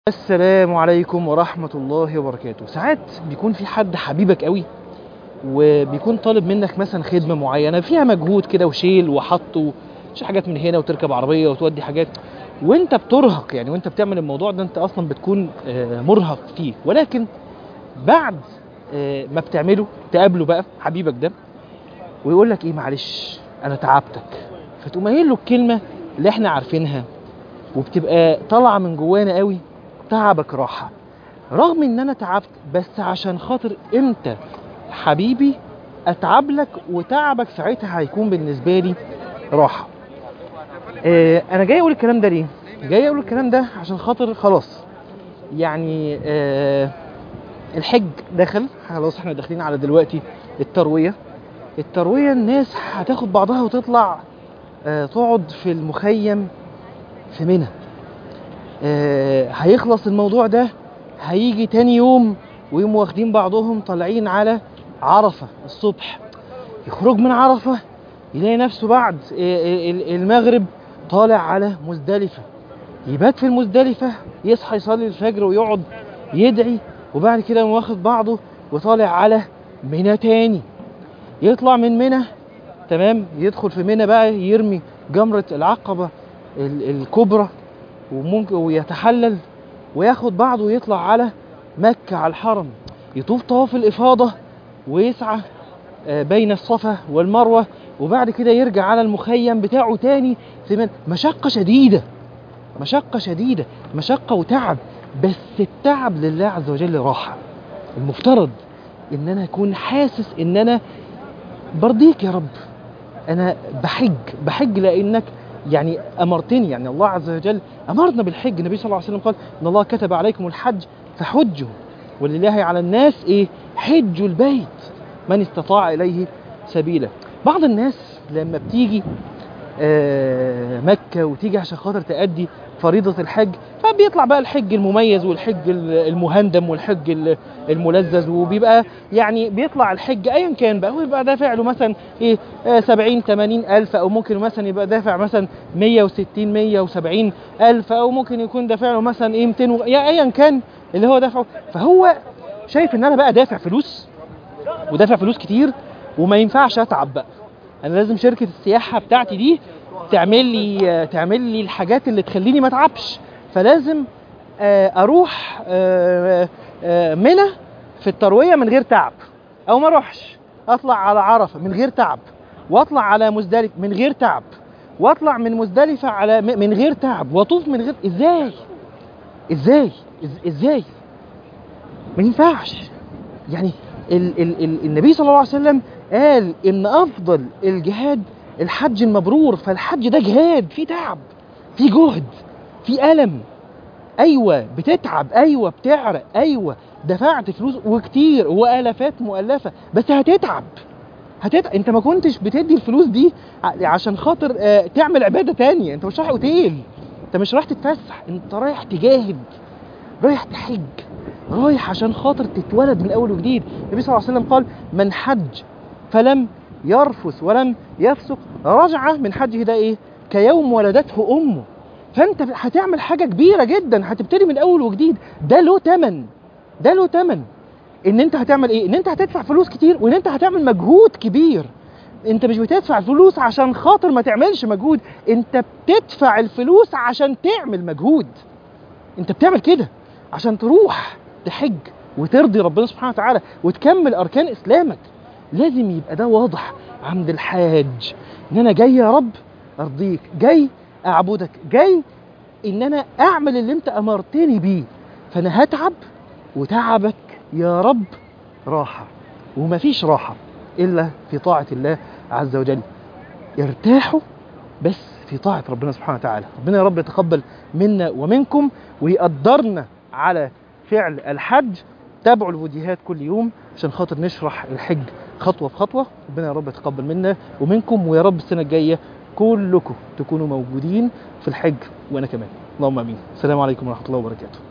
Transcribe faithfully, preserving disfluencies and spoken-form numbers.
السلام عليكم ورحمة الله وبركاته. ساعات بيكون في حد حبيبك قوي وبيكون طالب منك مثلا خدمة معينة فيها مجهود كده وشيل وحط وشي حاجات من هنا وتركب عربية وتودي حاجات، وانت بترهق يعني وانت بتعمل الموضوع ده انت اصلا بتكون مرهق فيه، ولكن بعد ما بتعمله تقابله بقى حبيبك ده ويقول لك ايه، معلش انا تعبتك، فتقوم قايل له الكلمة اللي احنا عارفينها وبتبقى طالعة من جوانا قوي: تعبك راحة. رغم ان انا تعبت بس عشان خاطر انت حبيبي اتعب لك، وتعبك ساعتها هيكون بالنسبة لي راحة. اه انا جاي اقول الكلام ده ليه؟ جاي اقول الكلام ده عشان خاطر خلاص يعني اه الحج دخل خلاص، احنا داخلين على دلوقتي التروية. التروية الناس هتاخد بعضها وتطلع اه تقعد في المخيم في منى. آه هيخلص الموضوع ده، هيجي تاني يوم ويوم واخدين بعضهم طالعين على عرفة الصبح. يخرج من عرفة يلاقي نفسه بعد المغرب طالع على مزدلفة، يبات في المزدلفة، يصحى يصلي الفجر ويقعد يدعي، وبعد كده واخد بعضه وطالع على منى تاني. يطلع من منى تمام، يدخل في منى بقى يرمي جمرة العقبة الكبرى وممكن ويتحلل وياخد بعضه ويطلع على مكة على الحرم، يطوف طواف الإفاضة ويسعى بين الصفا والمروة، وبعد كده يرجع على المخيم بتاعه تاني. مشقة شديدة مشقة شديدة مشقة وتعب، بس التعب لله عز وجل راحة. المفترض ان انا اكون حاسس ان انا برضيك يا رب، انا بحج بحج لانك يعني امرتني، يعني الله عز وجل امرنا بالحج. النبي صلى الله عليه وسلم قال ان الله كتب عليكم الحج فحجوا ولله على الناس ايه حج البيت من استطاع اليه سبيلا. بعض الناس لما بتيجي آه مكة وتيجي عشان خاطر تأدي فريضة الحج، فبيطلع بقى الحج المميز والحج المهندم والحج الملذذ، وبيبقى يعني بيطلع الحج ايا كان بقى، هو يبقى دافع له مثلا ايه آه سبعين تمانين الف، او ممكن مثلا يبقى دافع مثلا مية وستين مية وسبعين الف، او ممكن يكون دافع له مثلا ايه ميتين و... يعني ايا كان اللي هو دافعه. فهو شايف ان انا بقى دافع فلوس ودافع فلوس كتير وما ينفعش اتعب بقى، انا لازم شركة السياحة بتاعتي دي تعمل لي تعمل لي الحاجات اللي تخليني ما اتعبش، فلازم اروح منى في التروية من غير تعب، او ما اروحش اطلع على عرفة من غير تعب، واطلع على مزدلفة من غير تعب، واطلع من مزدلفة على من غير تعب، واطوف من غير. ازاي ازاي ازاي ما ينفعش. يعني ال ال ال النبي صلى الله عليه وسلم قال ان افضل الجهاد الحج المبرور، فالحج ده جهاد فيه تعب فيه جهد فيه ألم. ايوه بتتعب، ايوه بتعرق، ايوه دفعت فلوس وكتير والافات مؤلفه، بس هتتعب هتتعب. انت ما كنتش بتدي الفلوس دي عشان خاطر آه تعمل عباده تانية، انت مش رايح اوتيل، انت مش رايح تتفسح، انت رايح تجاهد، رايح تحج، رايح عشان خاطر تتولد من اول وجديد. النبي صلى الله عليه وسلم قال: من حج فلم يرفث ولم يفسق رجع من حجه ده ايه كيوم ولدته امه. فانت هتعمل حاجه كبيره جدا، هتبتدي من اول وجديد، ده له تمن ده له تمن ان انت هتعمل ايه، ان انت هتدفع فلوس كتير وان انت هتعمل مجهود كبير. انت مش بتدفع الفلوس عشان خاطر ما تعملش مجهود، انت بتدفع الفلوس عشان تعمل مجهود. انت بتعمل كده عشان تروح تحج وترضي ربنا سبحانه وتعالى وتكمل اركان اسلامك. لازم يبقى ده واضح عند الحاج ان انا جاي يا رب ارضيك، جاي اعبدك، جاي ان انا اعمل اللي انت امرتني بيه، فانا هتعب، وتعبك يا رب راحة، ومفيش راحة الا في طاعة الله عز وجل. ارتاحوا بس في طاعة ربنا سبحانه وتعالى. ربنا يا رب يتقبل منا ومنكم ويقدرنا على فعل الحج. تابعوا الفيديوهات كل يوم عشان خاطر نشرح الحج خطوة بخطوة. ربنا يا رب يتقبل منا ومنكم، ويا رب السنة الجاية كلكم تكونوا موجودين في الحج وأنا كمان، اللهم آمين. السلام عليكم ورحمة الله وبركاته.